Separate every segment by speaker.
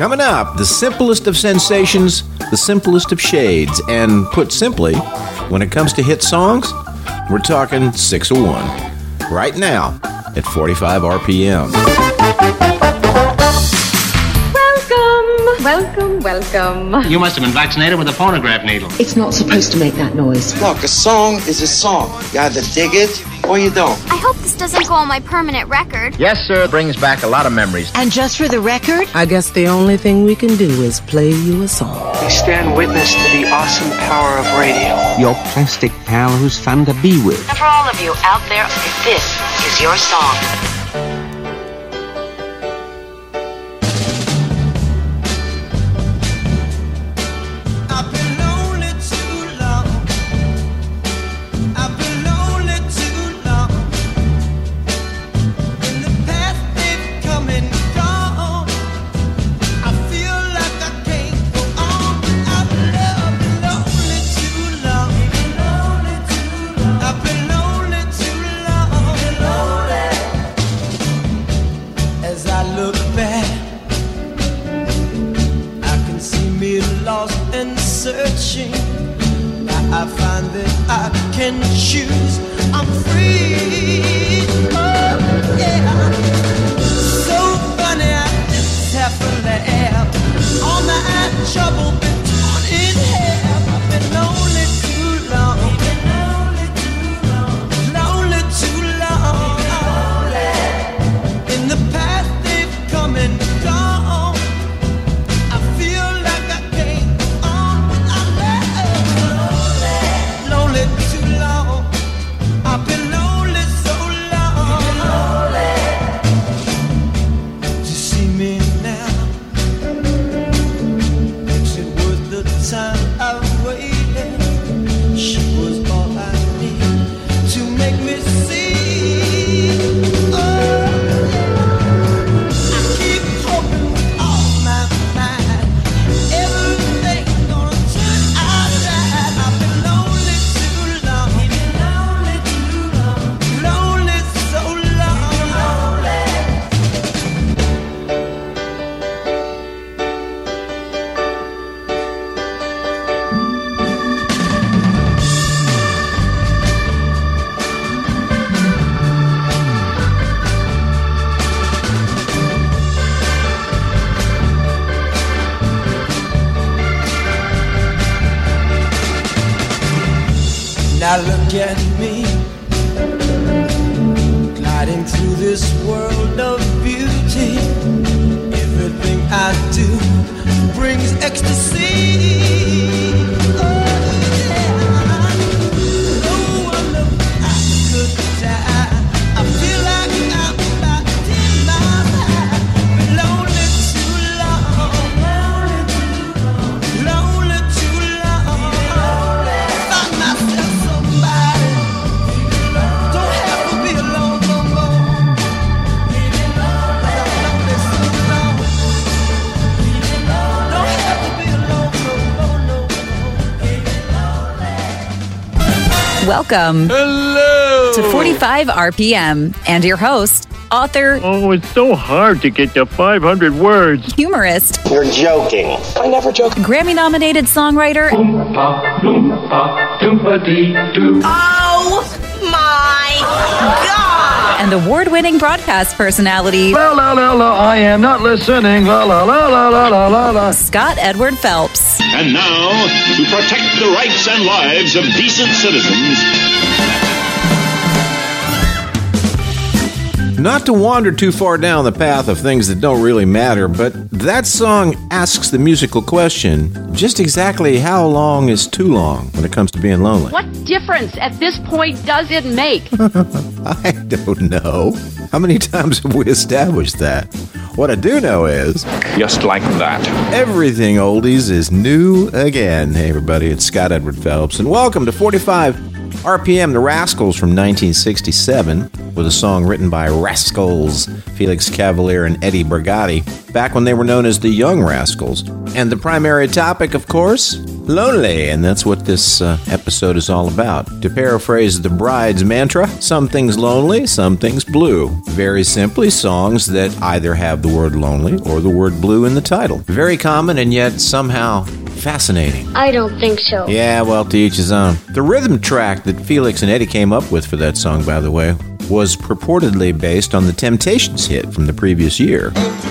Speaker 1: Coming up, the simplest of sensations, the simplest of shades, and put simply, when it comes to hit songs, we're talking 601. Right now, at 45 RPM.
Speaker 2: Welcome.
Speaker 3: You must have been vaccinated with a phonograph needle.
Speaker 4: It's not supposed to make that noise.
Speaker 5: Look, a song is a song. You either dig it or you don't.
Speaker 6: I hope this doesn't go on my permanent record.
Speaker 3: Yes, sir. It brings back a lot of memories.
Speaker 4: And just for the record,
Speaker 7: I guess the only thing we can do is play you a song.
Speaker 8: We stand witness to the awesome power of radio.
Speaker 9: Your plastic pal who's fun to be with.
Speaker 10: And for all of you out there, this is your song.
Speaker 11: Now look at me, gliding through this world of beauty. Everything I do brings ecstasy. Oh, yeah. No wonder I could die. I feel like I'm about to take my life. Been lonely too long, lonely too long. Find myself somebody. Don't have to be alone no more. I'm lonely so long. Don't have to be alone no more.
Speaker 2: Welcome.
Speaker 12: Hello.
Speaker 2: To 45 RPM and your host, author.
Speaker 12: Oh, it's so hard to get to 500 words.
Speaker 2: Humorist.
Speaker 5: You're joking. I never joke.
Speaker 2: Grammy-nominated songwriter.
Speaker 10: Oh my God!
Speaker 2: And award-winning broadcast personality.
Speaker 12: La la la la, I am not listening. La la la la la la la la.
Speaker 2: Scott Edward Phelps.
Speaker 13: And now, to protect the rights and lives of decent citizens.
Speaker 1: Not to wander too far down the path of things that don't really matter, but that song asks the musical question, just exactly how long is too long when it comes to being lonely?
Speaker 14: What difference at this point does it make?
Speaker 1: I don't know. How many times have we established that? What I do know is...
Speaker 13: Just like that.
Speaker 1: Everything oldies is new again. Hey everybody, it's Scott Edward Phelps, and welcome to 45 RPM, The Rascals from 1967. with a song written by Rascals, Felix Cavalier and Eddie Brigatti, back when they were known as the Young Rascals. And the primary topic, of course, lonely, and that's what this episode is all about. To paraphrase the Bride's mantra, some things lonely, some things blue. Very simply, songs that either have the word lonely or the word blue in the title. Very common and yet somehow fascinating.
Speaker 6: I don't think so.
Speaker 1: Yeah, well, to each his own. The rhythm track that Felix and Eddie came up with for that song, by the way, was purportedly based on the Temptations hit from the previous year.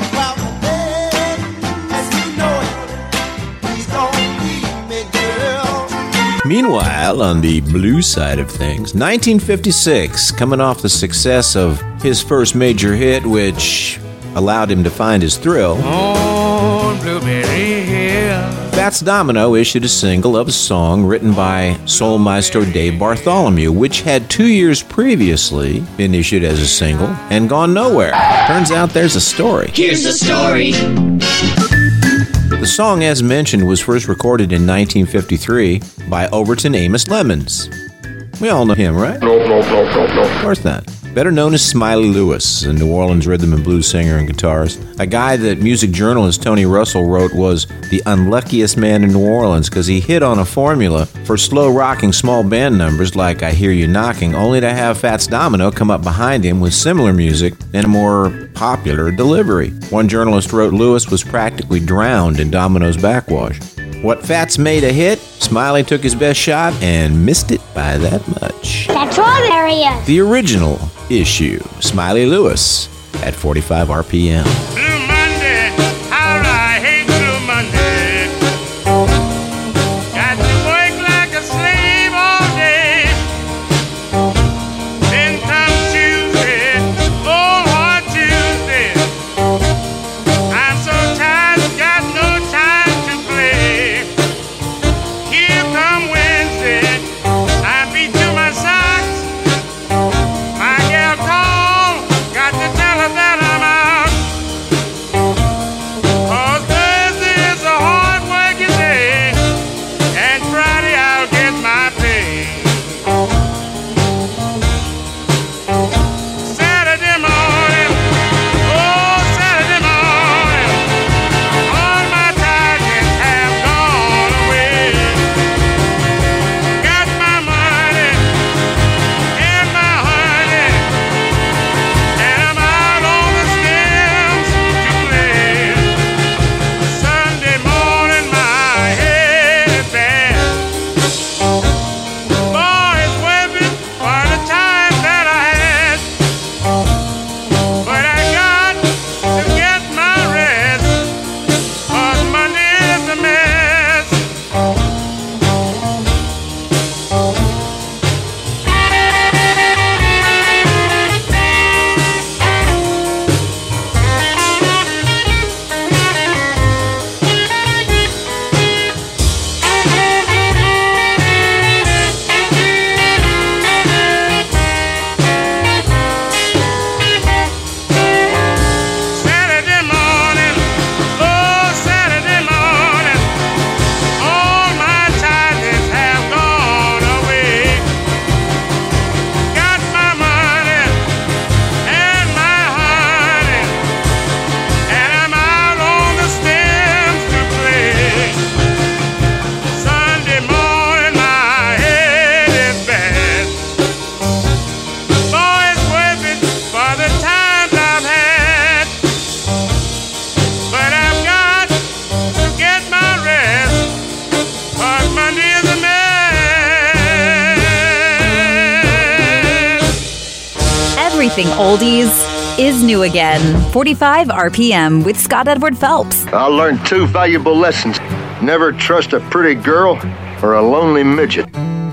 Speaker 1: Meanwhile, on the blue side of things, 1956, coming off the success of his first major hit, which allowed him to find his thrill,
Speaker 11: on Blueberry Hill,
Speaker 1: Fats Domino issued a single of a song written by soul maestro Dave Bartholomew, which had 2 years previously been issued as a single and gone nowhere. Turns out there's a story.
Speaker 11: Here's the story.
Speaker 1: The song, as mentioned, was first recorded in 1953 by Overton Amos Lemons. We all know him, right?
Speaker 13: No.
Speaker 1: Of course not. Better known as Smiley Lewis, a New Orleans rhythm and blues singer and guitarist. A guy that music journalist Tony Russell wrote was the unluckiest man in New Orleans because he hit on a formula for slow rocking small band numbers like I Hear You Knocking, only to have Fats Domino come up behind him with similar music and a more popular delivery. One journalist wrote Lewis was practically drowned in Domino's backwash. What Fats made a hit, Smiley took his best shot and missed it by that much.
Speaker 6: That's all there is.
Speaker 1: The original issue, Smiley Lewis, at 45 RPM.
Speaker 11: Blue Monday, how I hate Blue Monday. Got to work like a slave all day. Then comes Tuesday, oh, hard Tuesday. I'm so tired, got no time to play. Here come Wednesday, I beat to my socks. My gal called, got to tell her that I'm out. 'Cause Thursday is a hard working day, and Friday I'll get my pay. Saturday morning, oh Saturday morning, all my targets have gone away. Got my money and my honey, and I'm out on the stems to play. Sunday morning, my head is bad. Boy, it's worth it for the time that I had. But I got to get my rest, 'cause Monday is a mess. Saturday morning, oh Saturday morning, all my targets have gone away. Got my money and my honey, and I'm out on the stems to play. Sunday morning, my head is bad. Boy, it's worth it for the times I've had. But I've got to get my rest, 'cause Monday is a mess.
Speaker 2: Everything oldies is new again. 45 RPM with Scott Edward Phelps.
Speaker 15: I learned 2 valuable lessons. Never trust a pretty girl or a lonely midget.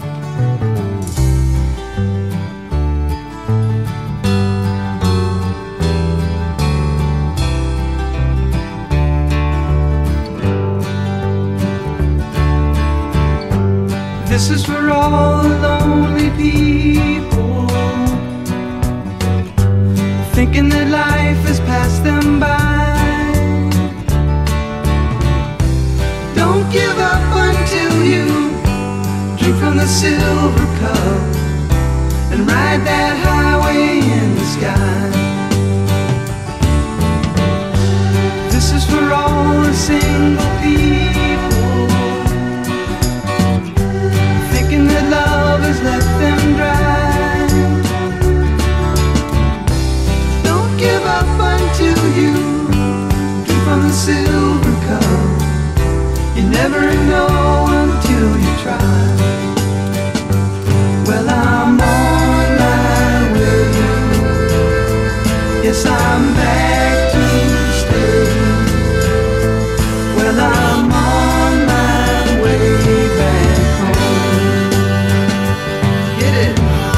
Speaker 11: This is for all the lonely people, thinking that life has passed them by. Don't give up until you drink from the silver cup and ride that highway in
Speaker 16: sky. This is for all the single people thinking that love has left them dry. Don't give up until you drink from the silver cup. You never know until you try. Well, I'm on my way. Yes, I'm back to stay. Well, I'm on my way back home. Get it?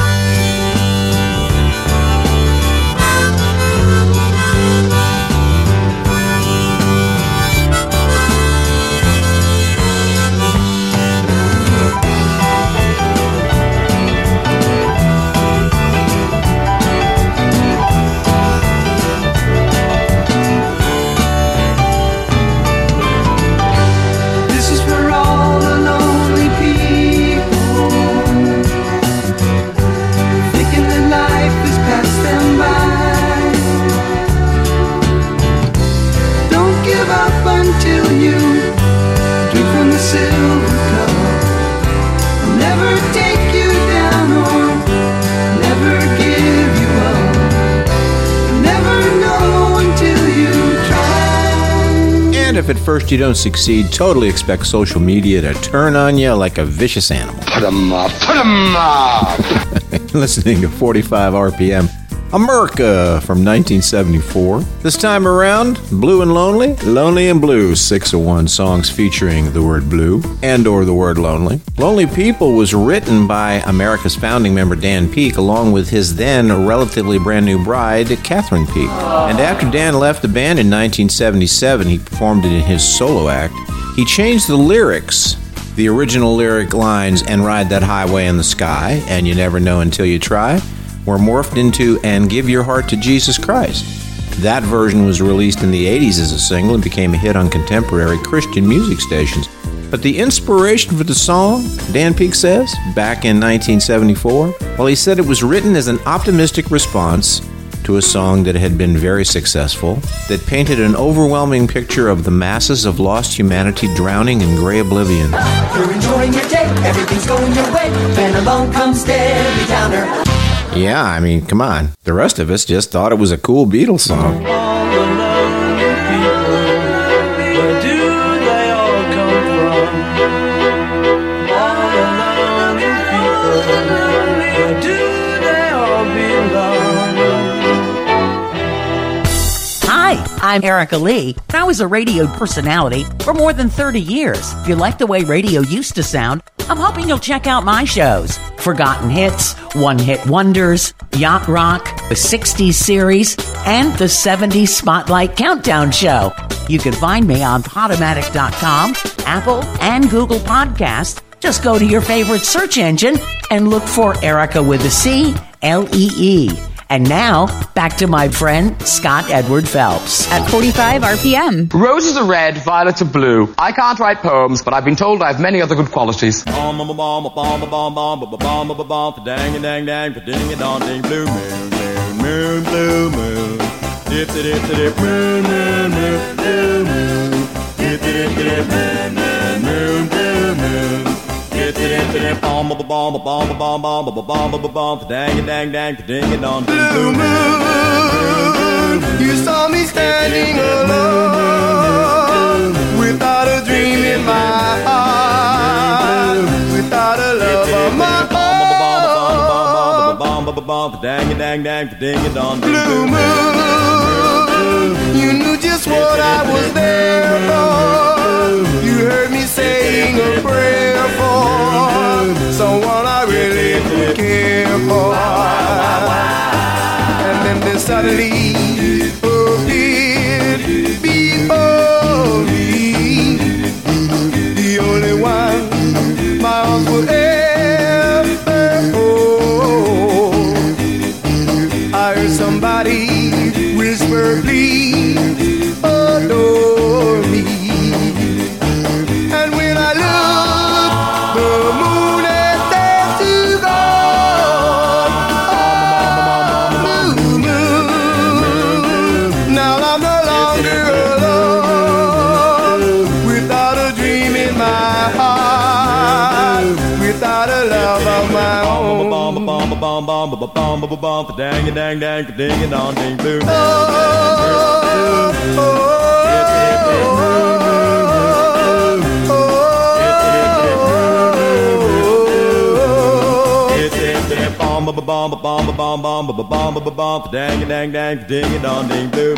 Speaker 1: If at first you don't succeed, totally expect social media to turn on you like a vicious animal.
Speaker 15: Put 'em up, put 'em up!
Speaker 1: Listening to 45 RPM, America from 1974. This time around, Blue and Lonely, Lonely and Blue, 601 songs featuring the word blue and or the word lonely. Lonely People was written by America's founding member Dan Peek along with his then relatively brand new bride, Catherine Peek. And after Dan left the band in 1977, he performed it in his solo act. He changed the lyrics, the original lyric lines, and Ride That Highway in the Sky, and You Never Know Until You Try, were morphed into And Give Your Heart to Jesus Christ. That version was released in the 80s as a single and became a hit on contemporary Christian music stations. But the inspiration for the song, Dan Peek says, back in 1974, well, he said it was written as an optimistic response to a song that had been very successful, that painted an overwhelming picture of the masses of lost humanity drowning in gray oblivion.
Speaker 17: You're enjoying your day, everything's going your way, then along comes Debbie Downer.
Speaker 1: Yeah, I mean, come on. The rest of us just thought it was a cool Beatles song.
Speaker 16: All the lonely people, where do they all come from? All the lonely people, where do they all belong?
Speaker 18: Hi, I'm Erica Lee. I was a radio personality for more than 30 years. If you like the way radio used to sound, I'm hoping you'll check out my shows. Forgotten Hits, One Hit Wonders, Yacht Rock, the 60s series, and the 70s Spotlight Countdown Show. You can find me on Podomatic.com, Apple, and Google Podcast. Just go to your favorite search engine and look for Erica with a C, L-E-E. And now, back to my friend, Scott Edward Phelps.
Speaker 2: At 45 RPM.
Speaker 19: Roses are red, violets are blue. I can't write poems, but I've been told I have many other good qualities.
Speaker 20: Dang dang dang, ding a dong ding, blue moon, moon, moon, blue moon. Dip dip dip, moon, moon, moon, blue moon. Dip dip dip, moon, moon, moon, blue moon. Dip dip dip, bomb bomb bomb bomb bomb bomb bomb bomb, dang dang dang, ding a dong ding, blue moon.
Speaker 16: You saw me standing alone, without a dream in my heart, without a love of my own.
Speaker 20: Dang dang dang, ding a dong,
Speaker 16: blue moon. You knew just what I was there for. You heard me saying a prayer for someone I really did care for. And then there suddenly appeared before me, the only one my arms would ever hold. I heard somebody whisper, please adore me. And when I looked, the moon had set to gold. Oh, blue moon.
Speaker 20: bomb bomb ba bomb ba bomb ba dang dang dang ding it on ding blue. Bomb ba bomb ba bomb ba bomb bomb ba bomb ba bomb dang dang dang ding it on ding blue.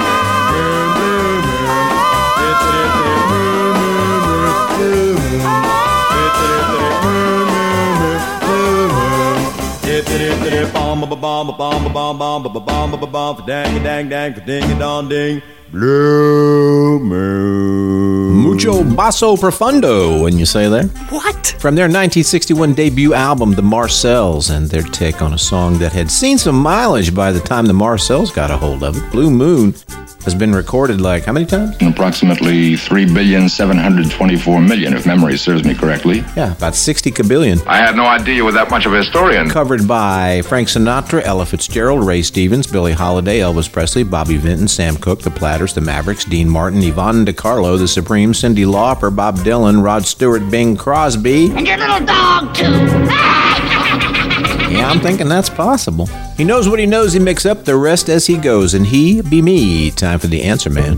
Speaker 20: Bomb ba bomb ba bomb ba bomb bomb ba bomb ba bomb dang dang dang ding it on ding blue moon.
Speaker 1: Mucho basso profundo, when you say there.
Speaker 21: What?
Speaker 1: From their 1961 debut album, The Marcells, and their take on a song that had seen some mileage by the time the Marcells got a hold of it. Blue Moon has been recorded like how many times?
Speaker 22: Approximately 3,724,000,000, if memory serves me correctly.
Speaker 1: Yeah, about 60 kabillion.
Speaker 15: I had no idea you were that much of a historian.
Speaker 1: Covered by Frank Sinatra, Ella Fitzgerald, Ray Stevens, Billie Holiday, Elvis Presley, Bobby Vinton, Sam Cooke, The Platters, The Mavericks, Dean Martin, Yvonne DiCarlo, The Supremes, Cyndi Lauper, Bob Dylan, Rod Stewart, Bing Crosby.
Speaker 6: And your little dog, too.
Speaker 1: Yeah, I'm thinking that's possible. He knows what he knows, he mix up the rest as he goes, and he be me. Time for the answer, man.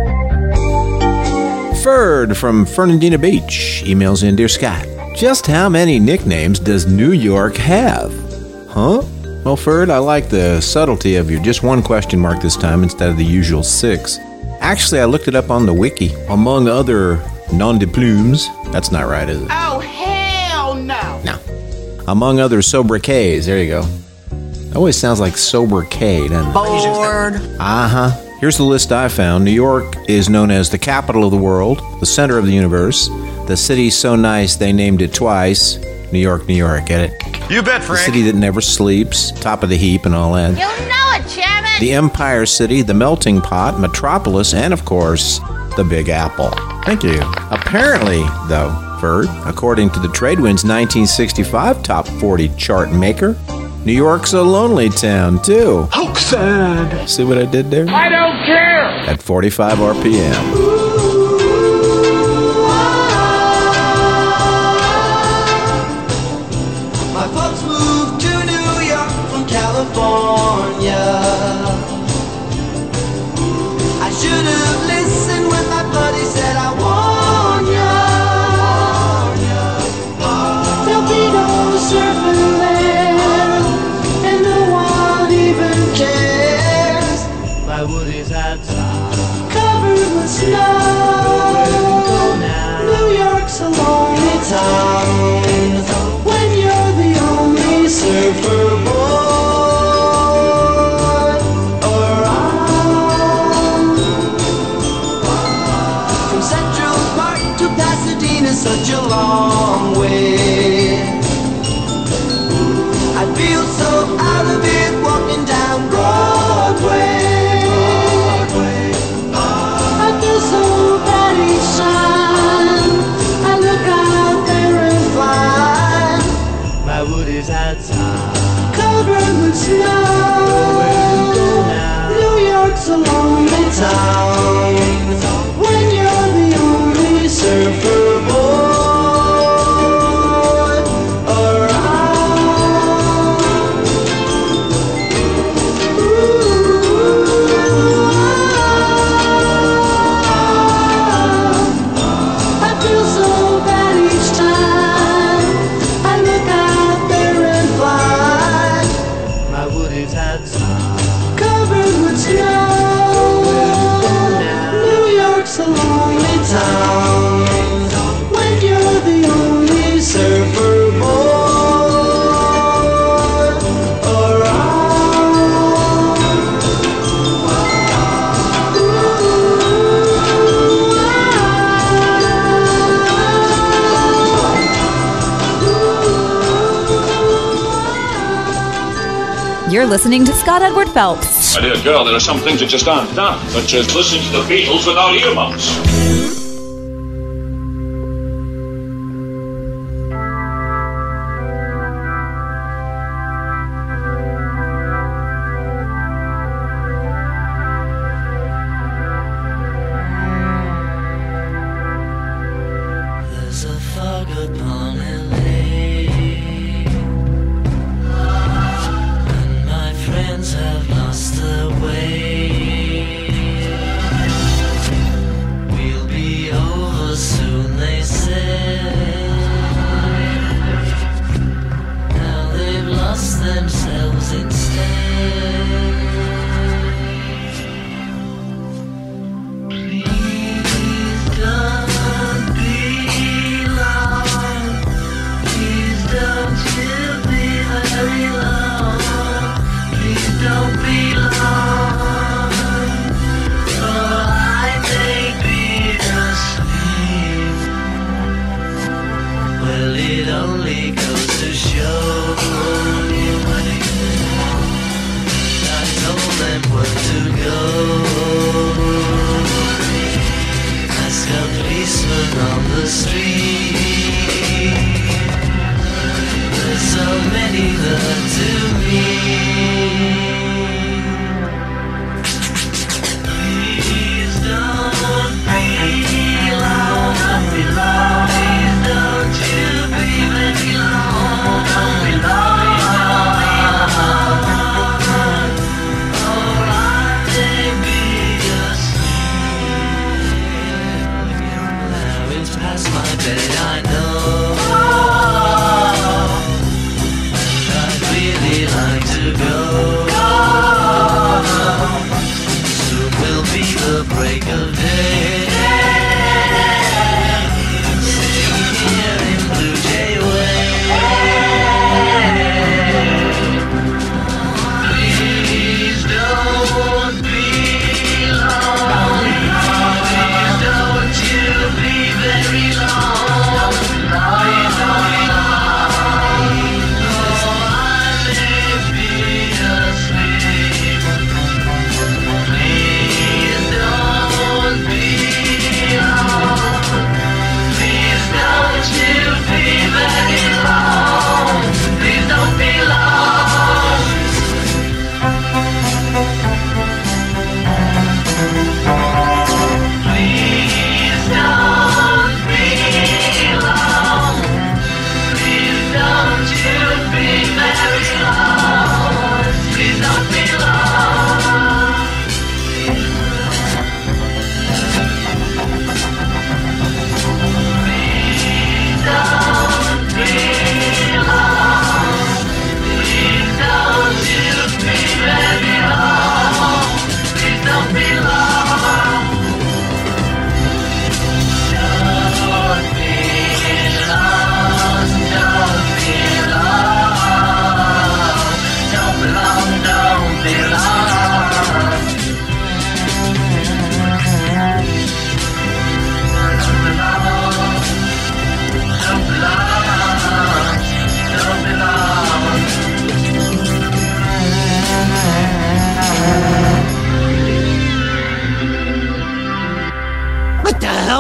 Speaker 1: Ferd from Fernandina Beach emails in, Dear Scott, just how many nicknames does New York have? Huh? Well, Ferd, I like the subtlety of your just one question mark this time instead of the usual 6. Actually, I looked it up on the wiki. Among other nom de plumes, that's not right, is it?
Speaker 10: Oh, hell no.
Speaker 1: No. Among other sobriquets, there you go. It always sounds like sobriquet, doesn't it?
Speaker 10: Bored.
Speaker 1: Uh-huh. Here's the list I found. New York is known as the capital of the world, the center of the universe. The city's so nice they named it twice. New York, New York, get it?
Speaker 23: You bet, Frank.
Speaker 1: The city that never sleeps, top of the heap and all that.
Speaker 6: You know it, Chairman.
Speaker 1: The Empire City, the melting pot, metropolis, and of course, the Big Apple. Thank you. Apparently, though, Ferd, according to the Tradewinds 1965 Top 40 chart maker, New York's a lonely town, too.
Speaker 10: How sad.
Speaker 1: See what I did there?
Speaker 10: I don't care.
Speaker 1: At 45 RPM.
Speaker 17: My folks moved to New York from California. I should have listened when my buddy said I warn ya. There'll be no surfing there, and no one even cares. My Woody's hats covered with snow. New York's a lonely town when you're the only surfer boy around. From Central Park to Pasadena, such a long way. I feel so out of it walking down Broadway. I feel so bad each time I look out there and find my Woody's hats covered with snow. New York's a lonely town when you're the only surfer boy around. I feel so bad each time I look out there and find my Woody's hats covered with snow. New York's a lonely town when you're the only surfer boy around.
Speaker 2: You're listening to Scott Edward Phelps.
Speaker 13: My dear girl, there are some things that just aren't done, such as listening to the Beatles without earmuffs.
Speaker 17: There's a fog upon LA.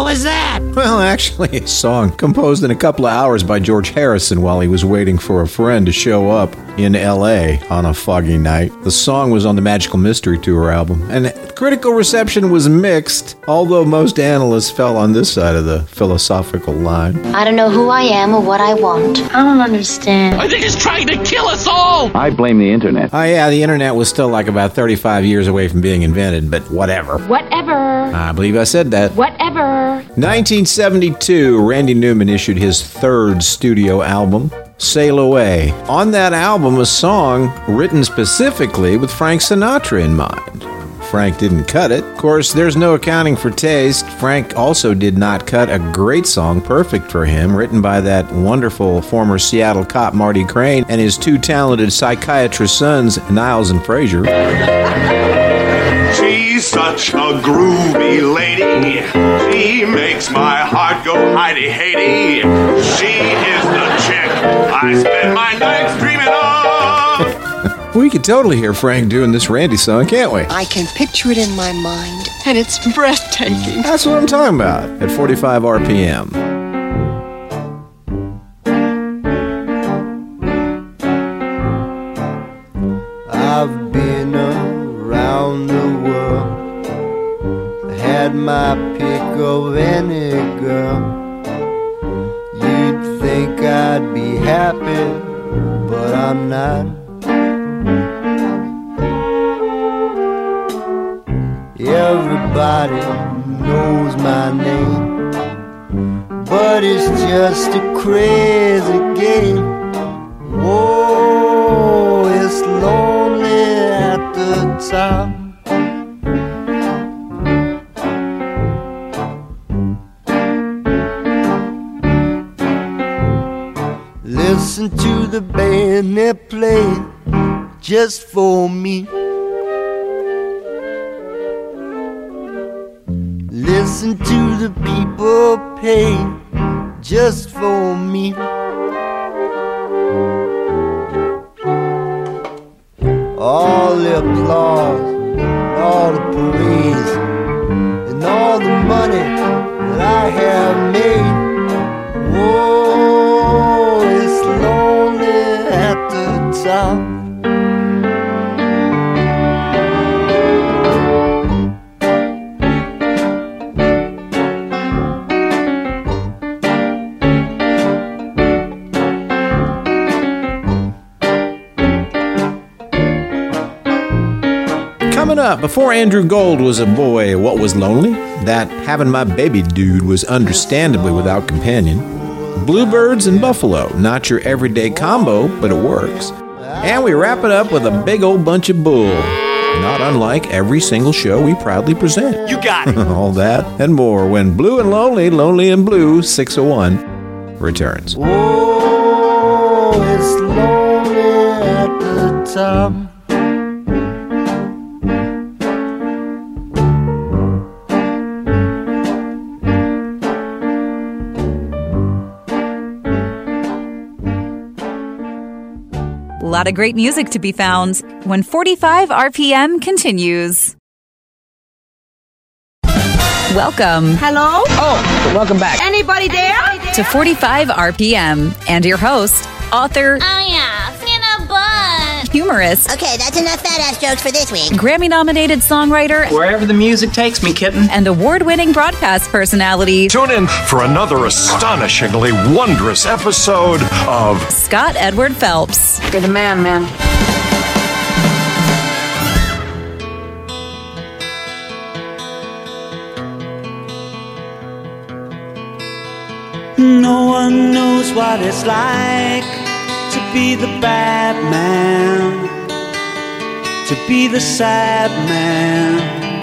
Speaker 3: hell is that?
Speaker 1: Well, actually, a song composed in a couple of hours by George Harrison while he was waiting for a friend to show up in L.A. on a foggy night. The song was on the Magical Mystery Tour album, and critical reception was mixed, although most analysts fell on this side of the philosophical line.
Speaker 21: I don't know who I am or what I want. I don't understand.
Speaker 3: I think he's trying to kill us all!
Speaker 9: I blame the internet.
Speaker 1: Oh yeah, the internet was still like about 35 years away from being invented, but whatever.
Speaker 14: Whatever.
Speaker 1: I believe I said that.
Speaker 14: Whatever.
Speaker 1: 1972, Randy Newman issued his third studio album, Sail Away. On that album, a song written specifically with Frank Sinatra in mind. Frank didn't cut it. Of course, there's no accounting for taste. Frank also did not cut a great song perfect for him, written by that wonderful former Seattle cop Marty Crane and his two talented psychiatrist sons, Niles and Frazier.
Speaker 23: She's such a groovy lady. She makes my heart go hidey-hatey. She is the chick I spend my nights dreaming of.
Speaker 1: We could totally hear Frank doing this Randy song, can't we?
Speaker 24: I can picture it in my mind, and it's breathtaking.
Speaker 1: That's what I'm talking about at 45 RPM.
Speaker 16: I've been around the world, had my pick of any girl. You'd think I'd be happy, but I'm not. Everybody knows my name, but it's just a crazy game. Whoa, it's lonely at the top. Listen to the band they play just for me. Listen to the people pay just for me. All the applause, all the praise, and all the money that I have made. Whoa, it's lonely at the top.
Speaker 1: Coming up, before Andrew Gold was a boy, what was lonely? That having my baby dude was understandably without companion. Bluebirds and Buffalo, not your everyday combo, but it works. And we wrap it up with a big old bunch of bull, not unlike every single show we proudly present.
Speaker 3: You got it.
Speaker 1: All that and more when Blue and Lonely, Lonely and Blue 601 returns.
Speaker 16: Oh, it's lonely at the top.
Speaker 2: A lot of great music to be found when 45 RPM continues. Welcome.
Speaker 25: Hello?
Speaker 19: Oh, welcome back.
Speaker 25: Anybody there?
Speaker 2: To 45 RPM and your host, author,
Speaker 6: Oh yeah, Cinnabon.
Speaker 2: humorist,
Speaker 26: Okay, that's enough fat-ass jokes for this week.
Speaker 2: Grammy-nominated songwriter,
Speaker 27: Wherever the music takes me, kitten.
Speaker 2: and award-winning broadcast personality,
Speaker 28: Tune in for another astonishingly wondrous episode of
Speaker 2: Scott Edward Phelps.
Speaker 27: You're the man, man.
Speaker 29: No one knows what it's like to be the bad man, to be the sad man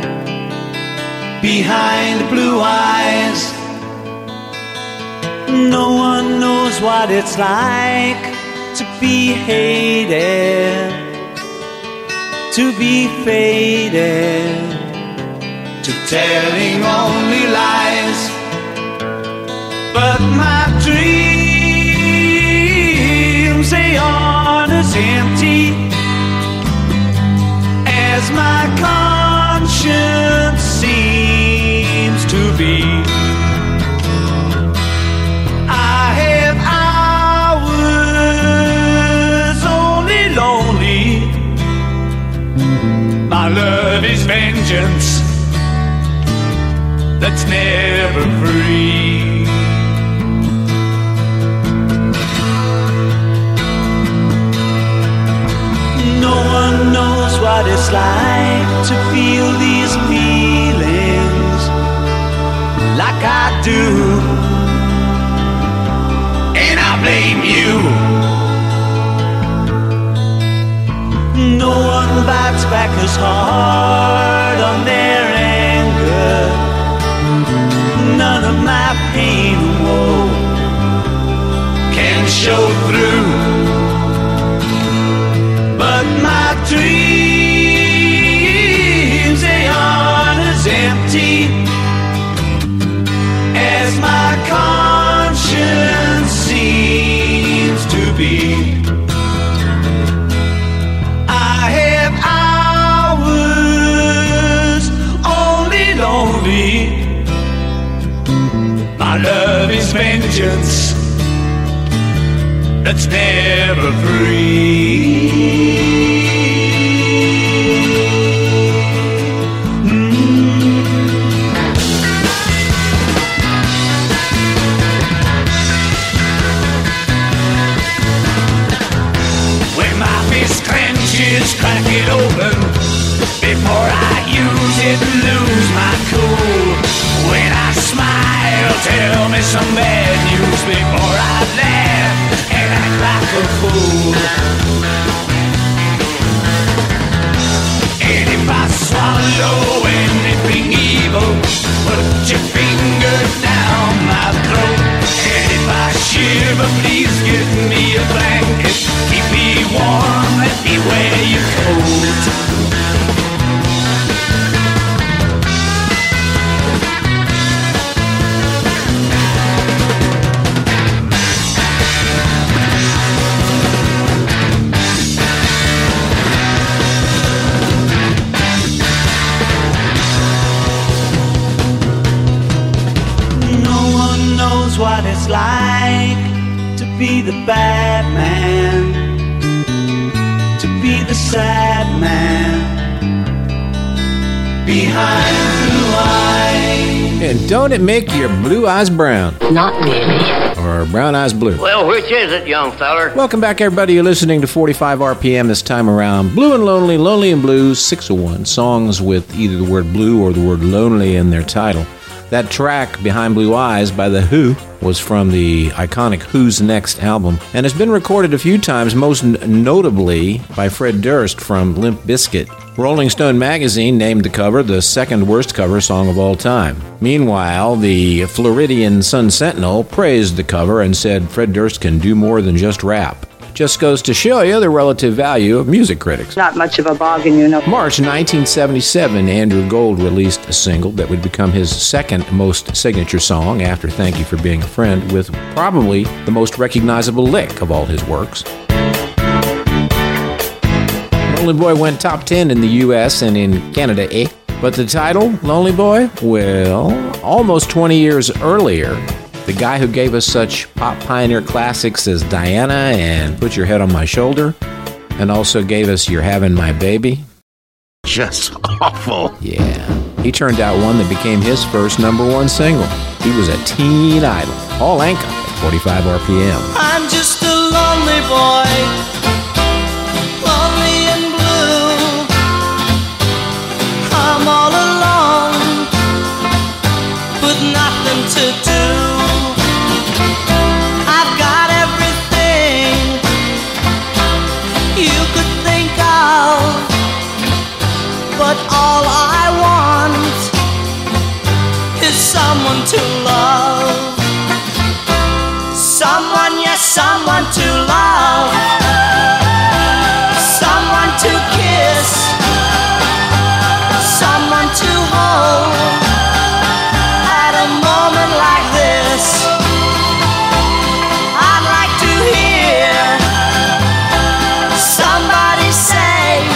Speaker 29: behind the blue eyes. No one knows what it's like to be hated, to be faded, to telling only lies. But my dreams, they aren't as empty as my conscience seems to be.
Speaker 4: love is vengeance that's never free.
Speaker 29: No one knows what it's like to feel these feelings like I do,
Speaker 4: and I blame you.
Speaker 29: No one bites back as hard on their anger. None of my pain and woe
Speaker 4: can show through, but my dreams, they aren't as empty as my conscience seems to be. I have hours only lonely. My love is vengeance that's never free. When my fist clenches, crack it open before I use it and lose my cool. When I smile, tell me some bad news before I laugh and act like a fool. And if I swallow anything evil, put your finger down my throat. And if I shiver, please give me a blanket. Keep me warm, let me wear your coat.
Speaker 29: What it's like to be the bad man, to be the sad man behind blue eyes.
Speaker 1: And don't it make your blue eyes brown?
Speaker 21: Not really.
Speaker 1: Or brown eyes blue?
Speaker 5: Well, which is it, young feller?
Speaker 1: Welcome back, everybody. You're listening to 45 RPM this time around. Blue and Lonely, Lonely and Blue, 601. Songs with either the word blue or the word lonely in their title. That track, Behind Blue Eyes, by The Who, was from the iconic Who's Next album, and has been recorded a few times, most notably by Fred Durst from Limp Bizkit. Rolling Stone magazine named the cover the second worst cover song of all time. Meanwhile, the Floridian Sun Sentinel praised the cover and said Fred Durst can do more than just rap. Just goes to show you the relative value of music critics.
Speaker 7: Not much of a bargain, you know.
Speaker 1: March 1977, Andrew Gold released a single that would become his second most signature song after Thank You for Being a Friend, with probably the most recognizable lick of all his works. Lonely Boy went top 10 in the US and in Canada, But the title, Lonely Boy, well, almost 20 years earlier, the guy who gave us such pop pioneer classics as Diana and Put Your Head on My Shoulder, and also gave us You're Having My Baby.
Speaker 8: Just awful.
Speaker 1: Yeah. He turned out one that became his first #1 single. He was a teen idol. Paul Anka at 45 RPM.
Speaker 11: I'm just a lonely boy, lonely and blue. I'm all alone, with nothing to do. But all I want is someone to love. Someone, yes, someone to love. Someone to kiss. Someone to hold. At a moment like this, I'd like to hear somebody say,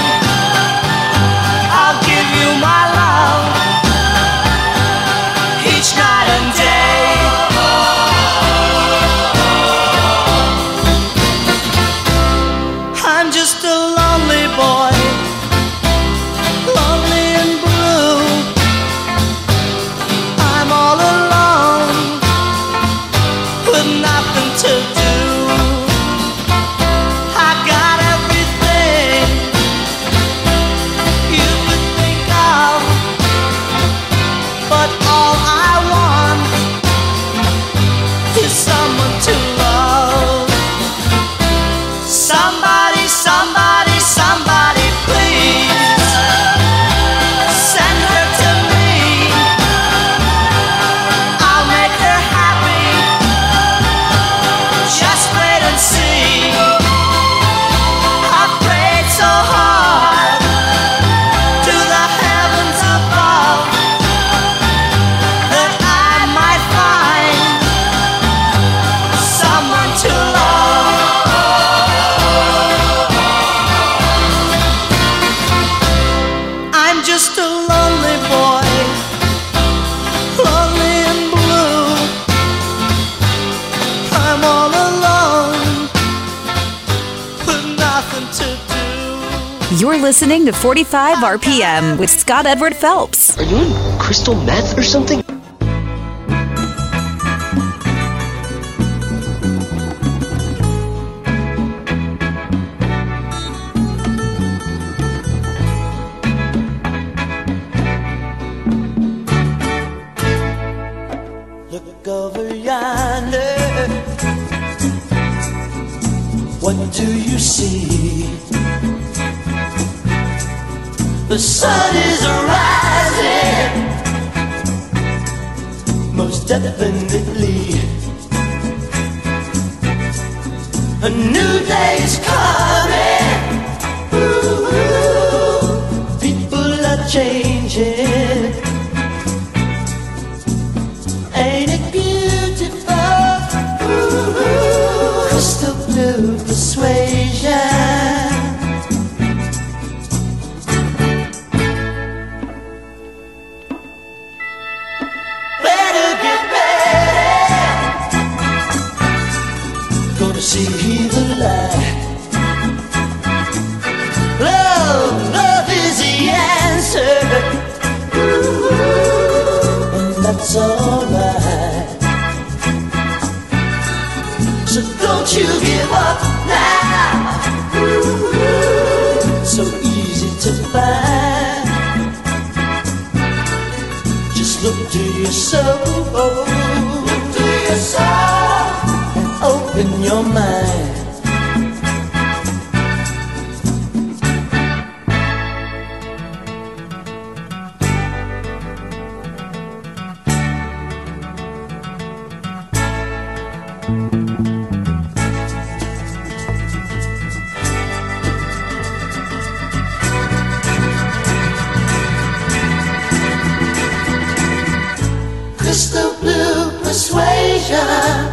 Speaker 11: night and day. just a lonely boy, lonely and blue. I'm all alone with nothing to do.
Speaker 2: You're listening to 45 RPM with Scott Edward Phelps.
Speaker 7: Are you in crystal meth or something?
Speaker 11: Look over yonder. What do you see? The sun is rising, most definitely. A new day is coming. Ooh, people are changing. Ain't it beautiful? Ooh, crystal blue persuasion. See the light. Love is the answer. Ooh, and that's alright. So don't you give up now. Ooh, so easy to find. Just look to your soul. Look to your soul. Open your mind. Crystal blue persuasion.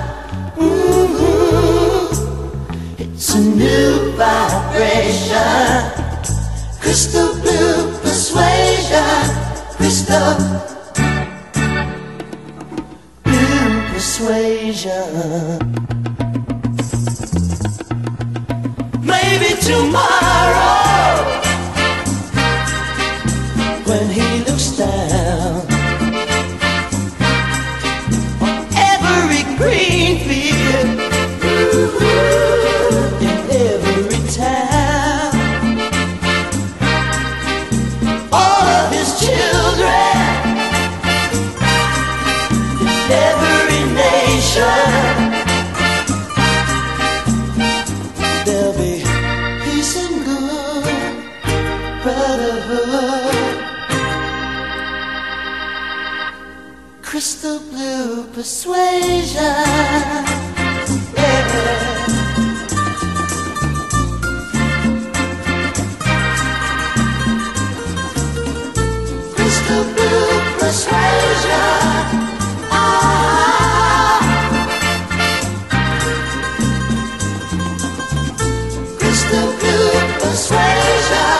Speaker 11: It's a new vibration. Crystal blue persuasion. Crystal blue persuasion. Maybe tomorrow, when he looks down on every green field, in every town, all of his children, in every nation, there'll be peace and good brotherhood. Crystal blue persuasion. Crystal blue persuasion. Crystal blue persuasion.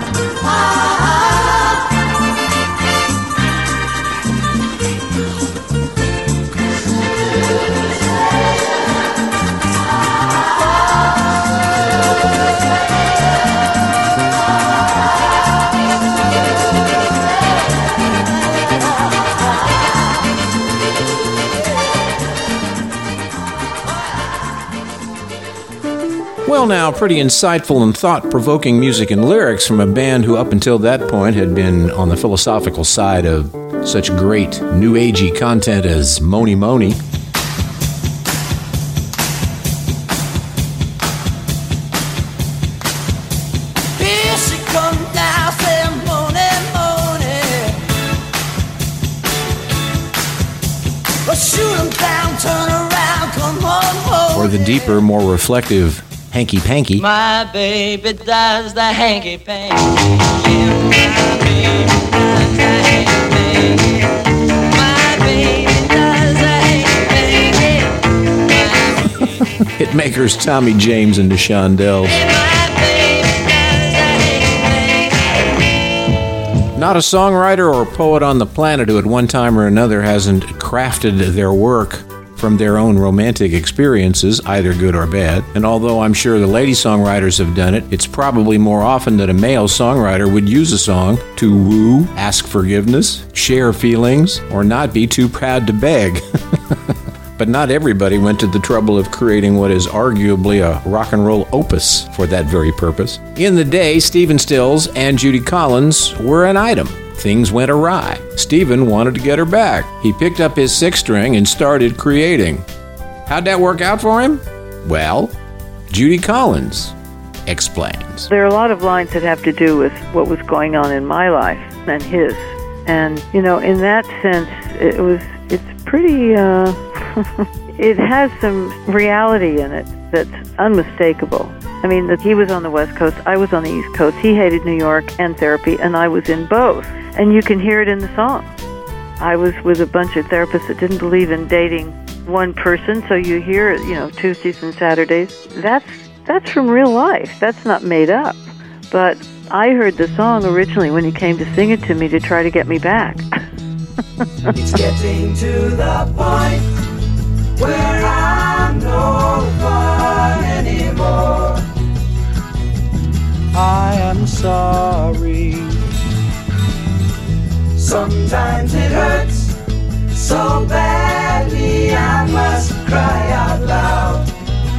Speaker 1: Well, now, pretty insightful and thought-provoking music and lyrics from a band who up until that point had been on the philosophical side of such great new agey content as Mony Mony.
Speaker 11: Here she comes now, saying Mony Mony. Well, shoot 'em down, turn around, come on home.
Speaker 1: Or the deeper, more reflective Hanky Panky.
Speaker 11: My baby does the hanky panky. Yeah, my baby does the hanky panky. My baby does the hanky panky.
Speaker 1: Hitmakers Tommy James and Deshaun Dells. Not a songwriter or poet on the planet who at one time or another hasn't crafted their work from their own romantic experiences, either good or bad. And although I'm sure the lady songwriters have done it, it's probably more often that a male songwriter would use a song to woo, ask forgiveness, share feelings, or not be too proud to beg. But not everybody went to the trouble of creating what is arguably a rock and roll opus for that very purpose. In the day, Stephen Stills and Judy Collins were an item. Things went awry. Stephen wanted to get her back. He picked up his sixth string and started creating. How'd that work out for him? Well, Judy Collins explains.
Speaker 10: There are a lot of lines that have to do with what was going on in my life and his. And, you know, in that sense, it's pretty, it has some reality in it that's unmistakable. I mean, that he was on the West Coast, I was on the East Coast. He hated New York and therapy, and I was in both. And you can hear it in the song. I was with a bunch of therapists that didn't believe in dating one person, so you hear it, you know, Tuesdays and Saturdays. That's from real life. That's not made up. But I heard the song originally when he came to sing it to me to try to get me back.
Speaker 11: It's getting to the point where I'm no fun anymore.
Speaker 29: I am sorry.
Speaker 11: Sometimes it hurts so badly I must cry out loud.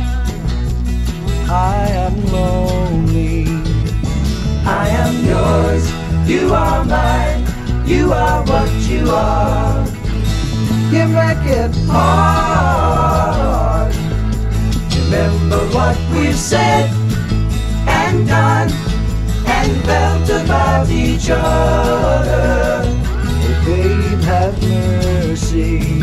Speaker 29: I am lonely.
Speaker 11: I am yours, you are mine, you are what you are. You make it hard. Remember what we've said and done and felt about each other.
Speaker 29: Oh, babe, have mercy.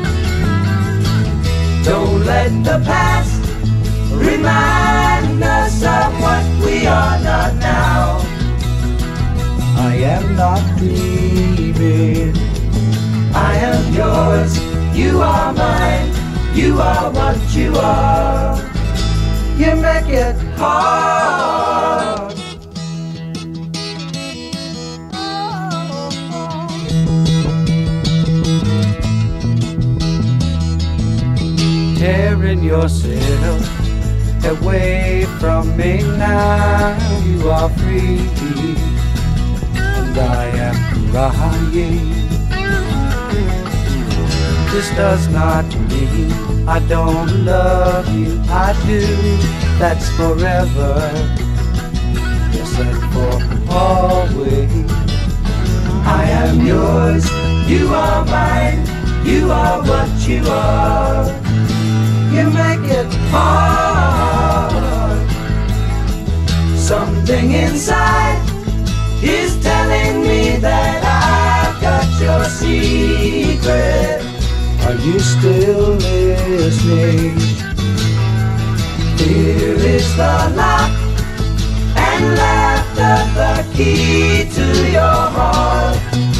Speaker 11: Don't let the past remind us of what we are not now.
Speaker 29: I am not grieving.
Speaker 11: I am yours, you are mine, you are what you are. You make it hard.
Speaker 29: Tearing yourself away from me now. You are free, and I am crying. This does not mean I don't love you. I do, that's forever. Yes, and for always.
Speaker 11: I am yours, you are mine, you are what you are. You make it hard. Something inside is telling me that I've got your secret.
Speaker 29: Are you still listening?
Speaker 11: Here is the lock and laughter, the key to your heart.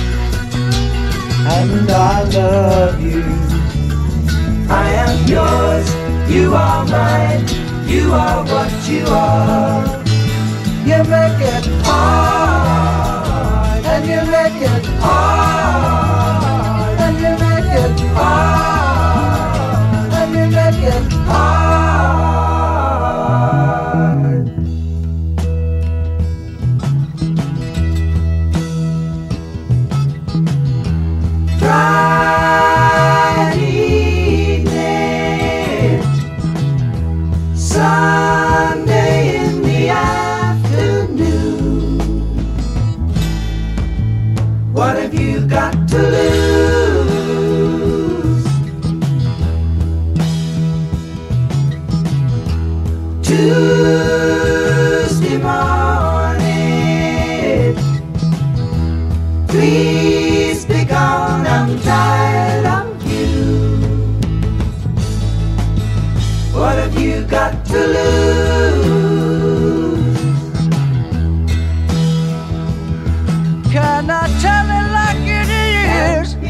Speaker 29: And I love you.
Speaker 11: I am yours, you are mine, you are what you are. You make it hard, and you make it hard, and you make it hard, and you make it hard. Sunday in the afternoon. What have you got to lose? Tuesday morning, please be gone, I'm tired of you. What have you got to lose?
Speaker 29: Can I tell it like it is?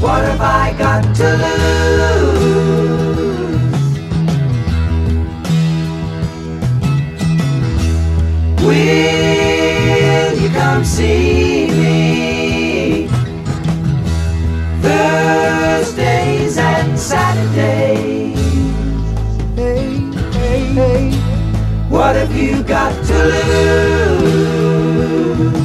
Speaker 11: What have I got to lose? Will you come see me Thursdays and Saturdays? Hey, hey, hey. What have you got to lose?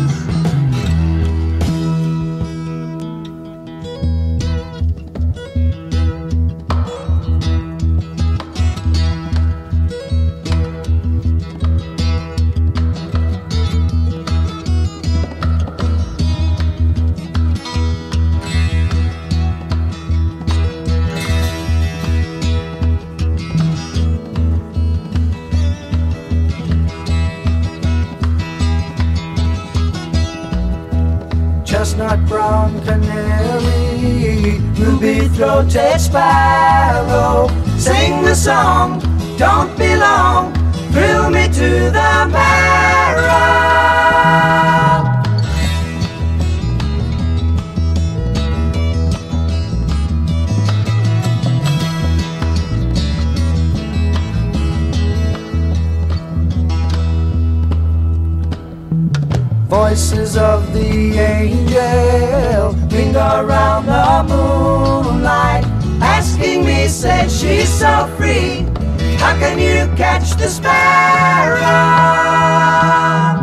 Speaker 11: Chestnut brown canary, ruby-throated sparrow, sing the song, don't be long, thrill me to the marrow. Voices of the angel ring around the moonlight, asking me, say she's so free, how can you catch the sparrow?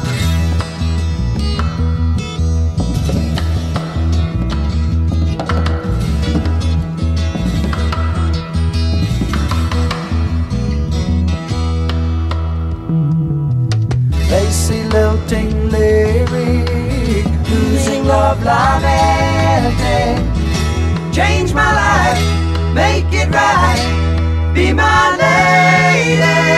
Speaker 11: Lacy lilting lyric, losing love lamenting, change my life, make it right, be my lady.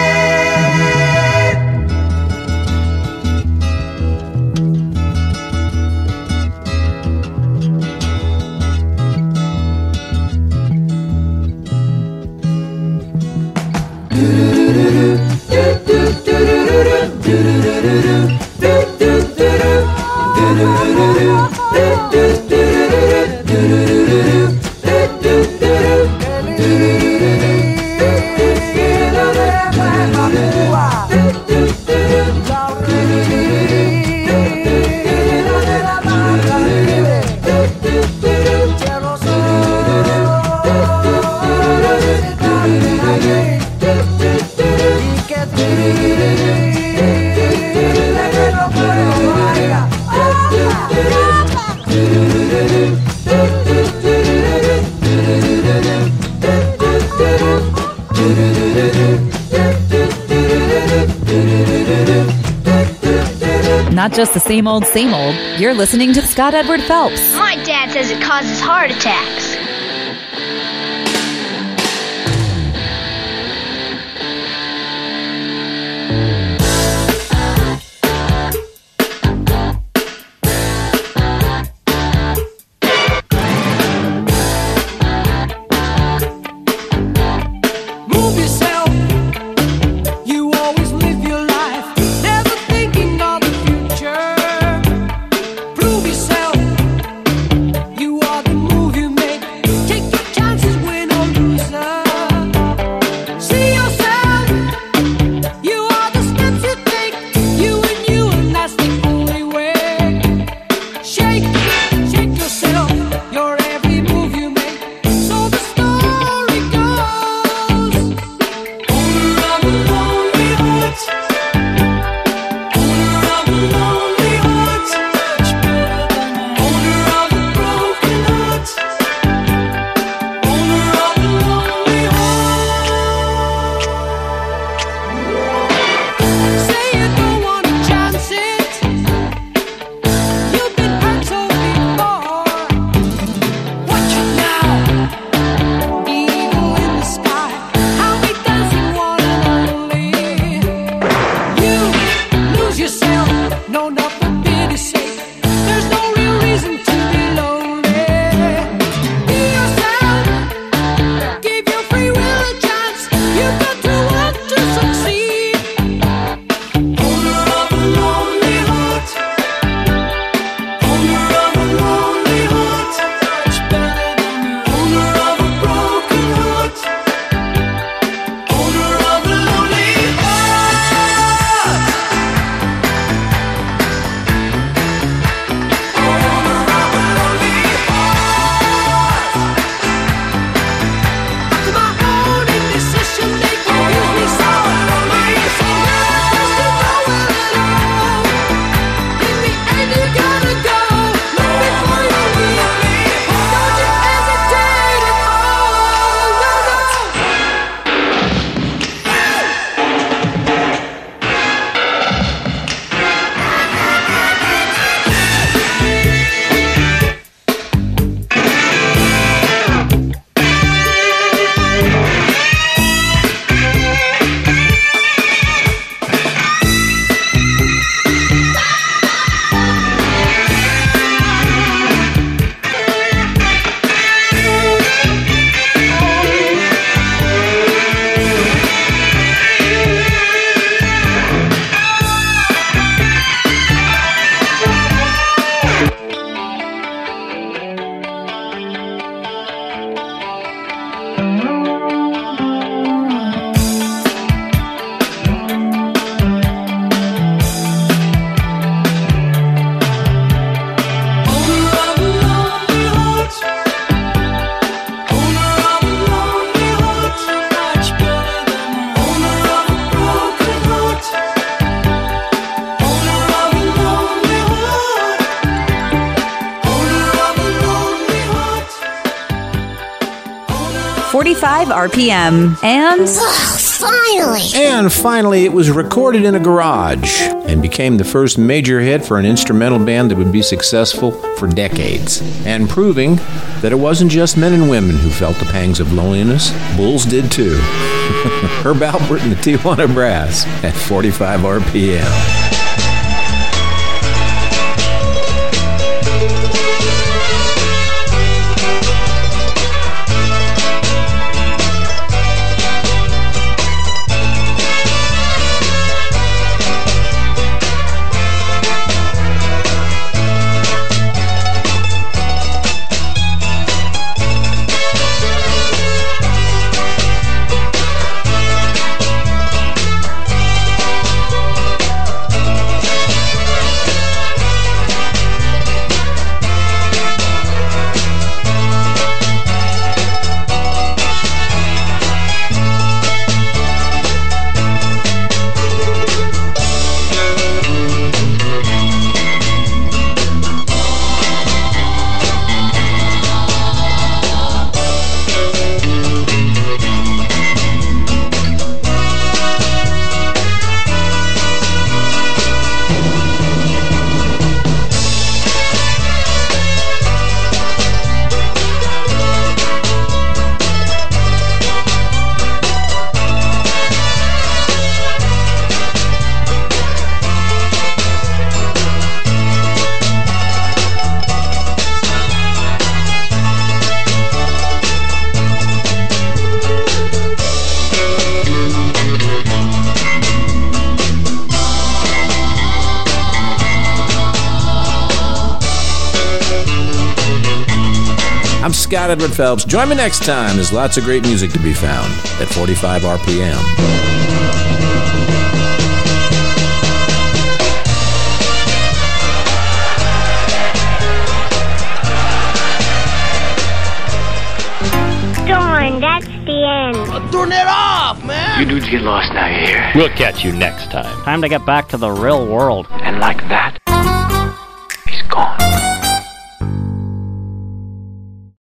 Speaker 2: Not just the same old, you're listening to Scott Edward Phelps.
Speaker 6: My dad says it causes heart attacks.
Speaker 11: Chances
Speaker 2: 45 RPM. And
Speaker 1: finally, it was recorded in a garage and became the first major hit for an instrumental band that would be successful for decades. And proving that it wasn't just men and women who felt the pangs of loneliness, bulls did too. Herb Alpert and the Tijuana Brass at 45 RPM. I'm Scott Edward Phelps. Join me next time. There's lots of great music to be found at 45 RPM.
Speaker 6: Darn, that's the end.
Speaker 7: Turn it off, man!
Speaker 9: You dudes get lost now, you hear?
Speaker 12: We'll catch you next time.
Speaker 13: Time to get back to the real world.
Speaker 9: And like that,